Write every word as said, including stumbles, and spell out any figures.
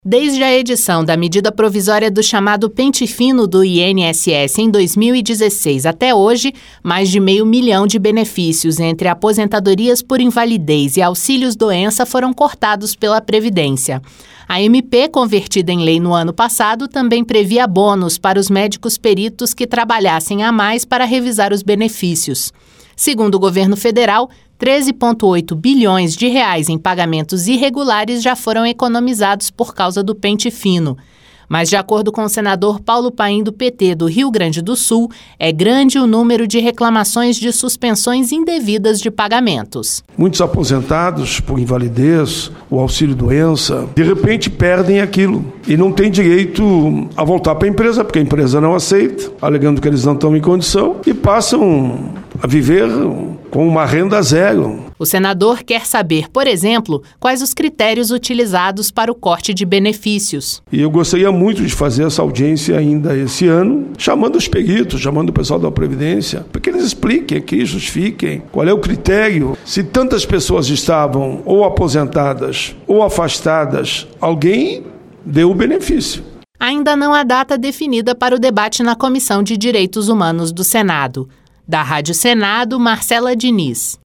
Desde a edição da medida provisória do chamado pente fino do I N S S em dois mil e dezesseis até hoje, mais de meio milhão de benefícios entre aposentadorias por invalidez e auxílios-doença foram cortados pela Previdência. A M P, convertida em lei no ano passado, também previa bônus para os médicos peritos que trabalhassem a mais para revisar os benefícios. Segundo o governo federal, treze vírgula oito bilhões de reais em pagamentos irregulares já foram economizados por causa do pente fino. Mas, de acordo com o senador Paulo Paim, do P T do Rio Grande do Sul, é grande o número de reclamações de suspensões indevidas de pagamentos. Muitos aposentados por invalidez ou auxílio-doença, de repente perdem aquilo e não têm direito a voltar para a empresa, porque a empresa não aceita, alegando que eles não estão em condição, e passam a viver com uma renda zero. O senador quer saber, por exemplo, quais os critérios utilizados para o corte de benefícios. E eu gostaria muito de fazer essa audiência ainda esse ano, chamando os peritos, chamando o pessoal da Previdência, para que eles expliquem aqui, justifiquem qual é o critério. Se tantas pessoas estavam ou aposentadas ou afastadas, alguém deu o benefício. Ainda não há data definida para o debate na Comissão de Direitos Humanos do Senado. Da Rádio Senado, Marcela Diniz.